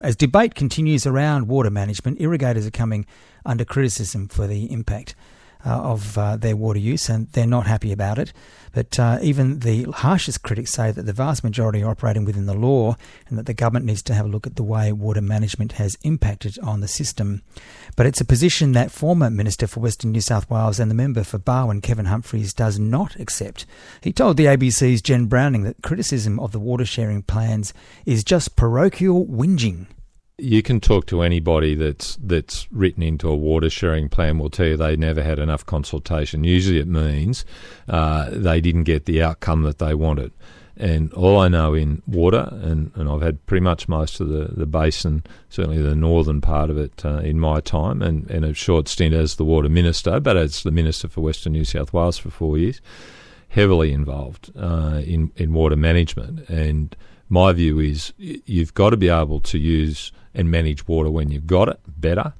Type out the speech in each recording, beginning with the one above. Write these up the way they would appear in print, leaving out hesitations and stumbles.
As debate continues around water management, irrigators are coming under criticism for the impact of their water use, and they're not happy about it. But even the harshest critics say that the vast majority are operating within the law and that the government needs to have a look at the way water management has impacted on the system. But it's a position that former Minister for Western New South Wales and the member for Barwon, Kevin Humphries, does not accept. He told the ABC's Jen Browning that criticism of the water sharing plans is just parochial whinging. You can talk to anybody that's written into a water sharing plan will tell you they never had enough consultation. Usually it means they didn't get the outcome that they wanted. And all I know in water, and I've had pretty much most of the basin, certainly the northern part of it in my time, and a short stint as the water minister, but as the Minister for Western New South Wales for 4 years, heavily involved in water management. And my view is you've got to be able to use and manage water when you've got it better.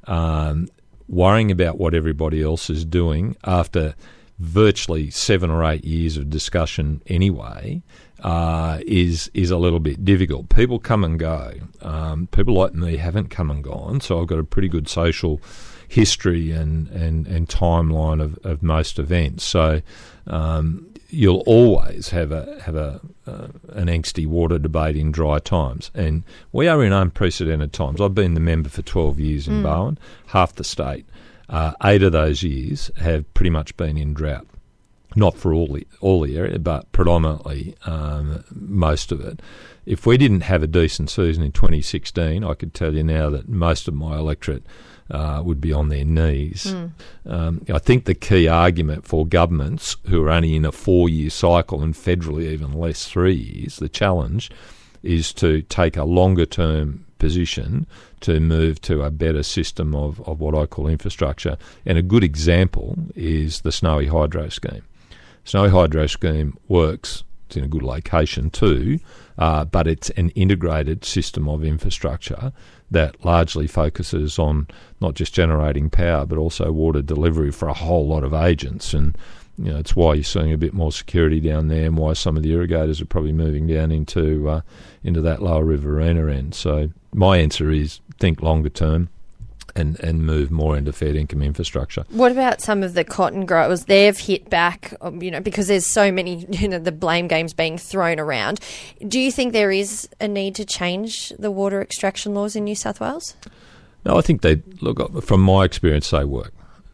Worrying about what everybody else is doing after virtually 7 or 8 years of discussion anyway is a little bit difficult. People come and go. People like me haven't come and gone, so I've got a pretty good social history and timeline of most events. So you'll always have an angsty water debate in dry times, and we are in unprecedented times. I've been the member for 12 years in Barwon, half the state. 8 of those years have pretty much been in drought. Not for all the area, but predominantly most of it. If we didn't have a decent season in 2016, I could tell you now that most of my electorate would be on their knees. I think the key argument for governments who are only in a 4-year cycle, and federally even less 3 years, the challenge is to take a longer term position to move to a better system of what I call infrastructure. And a good example is the Snowy Hydro Scheme. Snowy Hydro Scheme works. It's in a good location too, but it's an integrated system of infrastructure that largely focuses on not just generating power but also water delivery for a whole lot of agents. And it's why you're seeing a bit more security down there, and why some of the irrigators are probably moving down into that lower Riverina end. So my answer is think longer term and move more into fair income infrastructure. What about some of the cotton growers? They've hit back, because there's so many, the blame games being thrown around. Do you think there is a need to change the water extraction laws in New South Wales? No, I think from my experience, they work.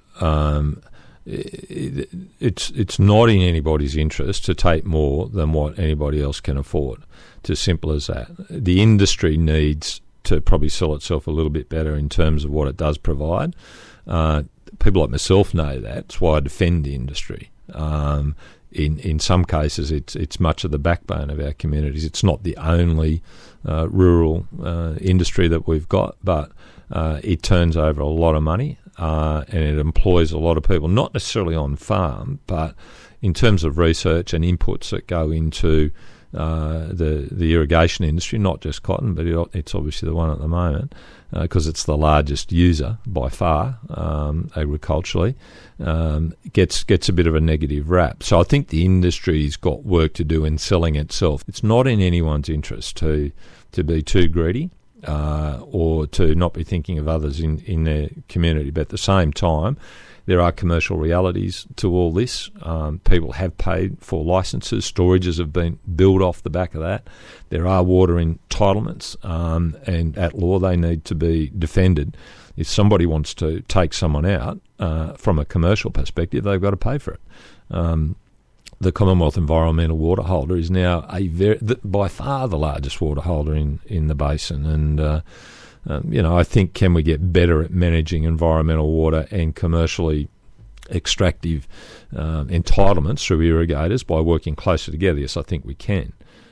It's not in anybody's interest to take more than what anybody else can afford. It's as simple as that. The industry needs to probably sell itself a little bit better in terms of what it does provide. People like myself know that. It's why I defend the industry. In some cases, it's much of the backbone of our communities. It's not the only rural industry that we've got, but it turns over a lot of money and it employs a lot of people, not necessarily on farm, but in terms of research and inputs that go into the irrigation industry, not just cotton, but it's obviously the one at the moment because it's the largest user by far agriculturally, gets a bit of a negative rap. So I think the industry's got work to do in selling itself. It's not in anyone's interest to be too greedy or to not be thinking of others in their community. But at the same time, there are commercial realities to all this. People have paid for licences. Storages have been built off the back of that. There are water entitlements, and at law they need to be defended. If somebody wants to take someone out from a commercial perspective, they've got to pay for it. The Commonwealth Environmental Water Holder is now by far the largest water holder in the basin, and I think, can we get better at managing environmental water and commercially extractive entitlements through irrigators by working closer together? Yes, I think we can.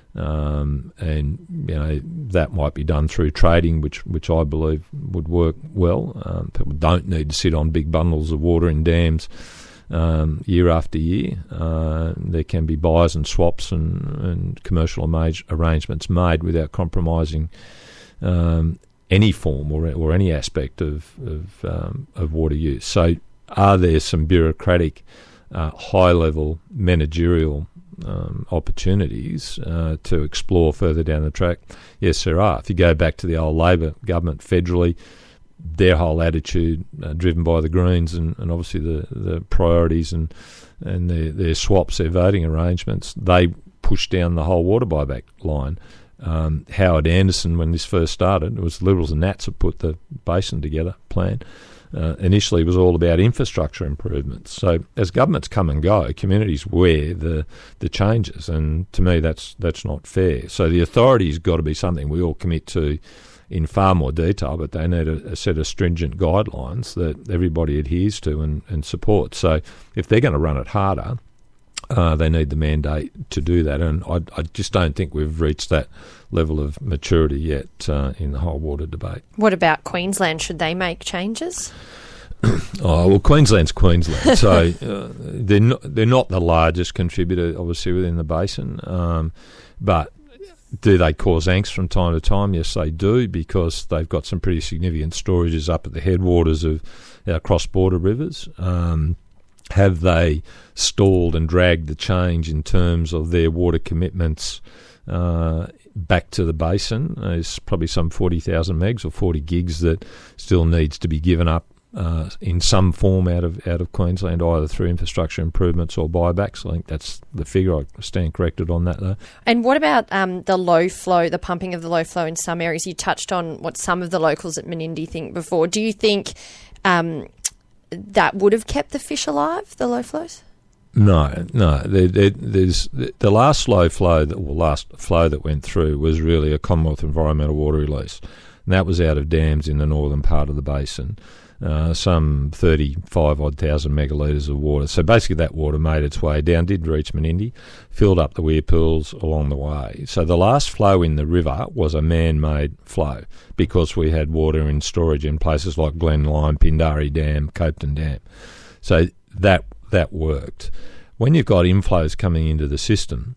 That might be done through trading, which I believe would work well. People don't need to sit on big bundles of water in dams year after year. There can be buys and swaps and commercial arrangements made without compromising any form or any aspect of water use. So are there some bureaucratic, high-level managerial opportunities to explore further down the track? Yes, there are. If you go back to the old Labor government federally, their whole attitude, driven by the Greens and obviously the priorities and their swaps, their voting arrangements, they pushed down the whole water buyback line. Howard Anderson, when this first started, it was the Liberals and Nats that put the basin together plan. Initially, it was all about infrastructure improvements. So as governments come and go, communities wear the changes, and to me, that's not fair. So the authority's got to be something we all commit to in far more detail, but they need a set of stringent guidelines that everybody adheres to and supports. So if they're going to run it harder, they need the mandate to do that, and I just don't think we've reached that level of maturity yet in the whole water debate. What about Queensland? Should they make changes? Oh, well, Queensland's Queensland, so they're not the largest contributor, obviously, within the basin, but do they cause angst from time to time? Yes, they do, because they've got some pretty significant storages up at the headwaters of our cross-border rivers. Have they stalled and dragged the change in terms of their water commitments back to the basin? There's probably some 40,000 megs or 40 gigs that still needs to be given up in some form out of Queensland, either through infrastructure improvements or buybacks. I think that's the figure. I stand corrected on that, though. And what about the low flow, the pumping of the low flow in some areas? You touched on what some of the locals at Menindee think before. Do you think that would have kept the fish alive, the low flows? No. There's the last flow that went through was really a Commonwealth environmental water release, and that was out of dams in the northern part of the basin. Some 35,000 megalitres of water. So basically that water made its way down, did reach Menindee, filled up the weir pools along the way. So the last flow in the river was a man-made flow because we had water in storage in places like Glen Lyme, Pindari Dam, Copeton Dam. So that worked. When you've got inflows coming into the system,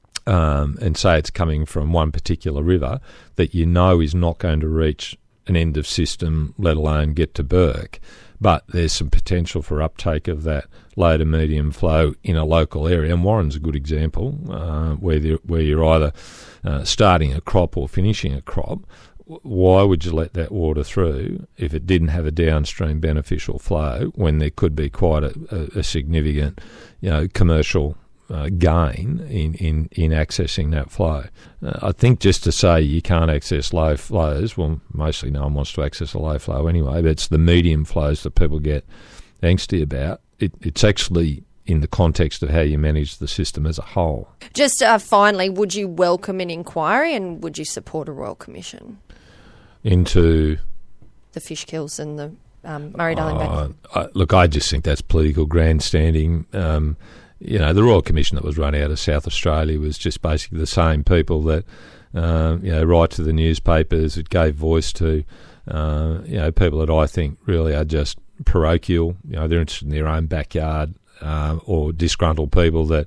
and say it's coming from one particular river that you know is not going to reach an end of system, let alone get to Burke, but there's some potential for uptake of that low to medium flow in a local area. And Warren's a good example, where you're either starting a crop or finishing a crop. Why would you let that water through if it didn't have a downstream beneficial flow when there could be quite a significant, commercial gain in accessing that flow? I think just to say you can't access low flows, well, mostly no one wants to access a low flow anyway, but it's the medium flows that people get angsty about. It's actually in the context of how you manage the system as a whole. Just finally, would you welcome an inquiry and would you support a Royal Commission? Into? The fish kills and the Murray-Darling Basin. Look, I just think that's political grandstanding. The Royal Commission that was run out of South Australia was just basically the same people that, write to the newspapers. It gave voice to, people that I think really are just parochial. They're interested in their own backyard, or disgruntled people that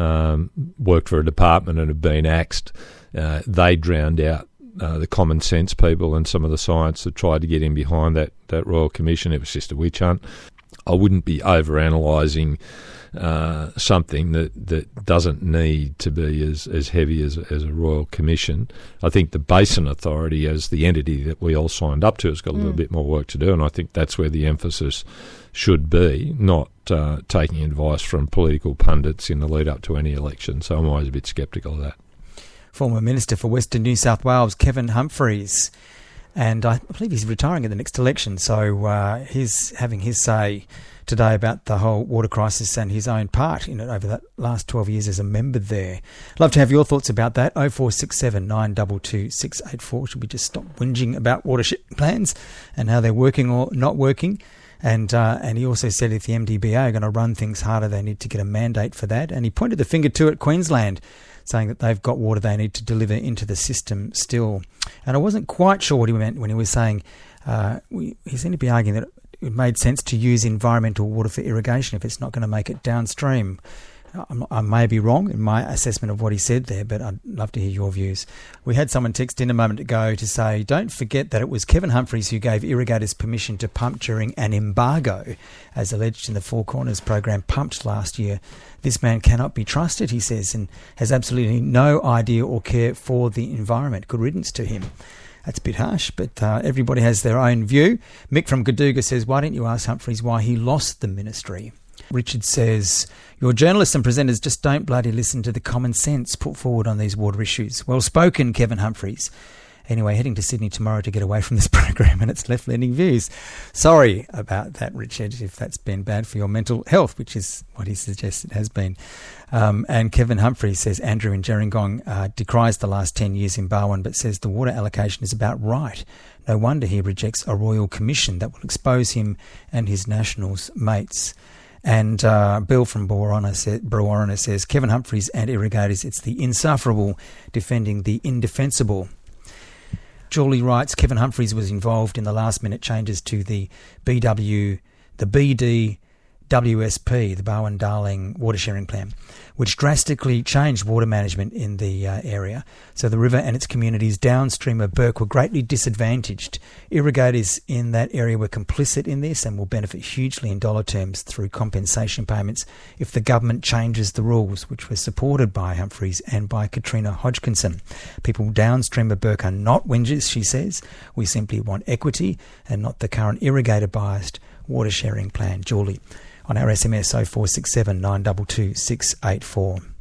worked for a department and have been axed. They drowned out the common sense people and some of the science that tried to get in behind that Royal Commission. It was just a witch hunt. I wouldn't be over-analysing something that doesn't need to be as heavy as a Royal Commission. I think the Basin Authority, as the entity that we all signed up to, has got a little bit more work to do, and I think that's where the emphasis should be, not taking advice from political pundits in the lead up to any election. So I'm always a bit sceptical of that. Former Minister for Western New South Wales, Kevin Humphreys, and I believe he's retiring in the next election, so he's having his say today about the whole water crisis and his own part in it over that last 12 years as a member there. Love to have your thoughts about that. 0467 922 684. Should we just stop whinging about watershed plans and how they're working or not working? And he also said if the MDBA are going to run things harder, they need to get a mandate for that. And he pointed the finger to at Queensland, saying that they've got water they need to deliver into the system still. And I wasn't quite sure what he meant when he was saying, he seemed to be arguing that it made sense to use environmental water for irrigation if it's not going to make it downstream. I may be wrong in my assessment of what he said there, but I'd love to hear your views. We had someone text in a moment ago to say, don't forget that it was Kevin Humphreys who gave irrigators permission to pump during an embargo, as alleged in the Four Corners program Pumped last year. This man cannot be trusted, he says, and has absolutely no idea or care for the environment. Good riddance to him. That's a bit harsh, but everybody has their own view. Mick from Gadooga says, why didn't you ask Humphreys why he lost the ministry? Richard says, your journalists and presenters just don't bloody listen to the common sense put forward on these water issues. Well spoken, Kevin Humphreys. Anyway, heading to Sydney tomorrow to get away from this program and its left-leaning views. Sorry about that, Richard, if that's been bad for your mental health, which is what he suggests it has been. And Kevin Humphreys says, Andrew in Gerringong decries the last 10 years in Barwon, but says the water allocation is about right. No wonder he rejects a royal commission that will expose him and his Nationals mates. And Bill from Brewarrina says, Kevin Humphreys and irrigators, it's the insufferable defending the indefensible. Julie writes, Kevin Humphreys was involved in the last-minute changes to the BDWSP, the Barwon-Darling water sharing plan, which drastically changed water management in the area. So the river and its communities downstream of Burke were greatly disadvantaged. Irrigators in that area were complicit in this and will benefit hugely in dollar terms through compensation payments if the government changes the rules, which were supported by Humphreys and by Katrina Hodgkinson. People downstream of Burke are not whingers, she says. We simply want equity and not the current irrigator-biased water sharing plan. Julie on our SMS 0467 922 684.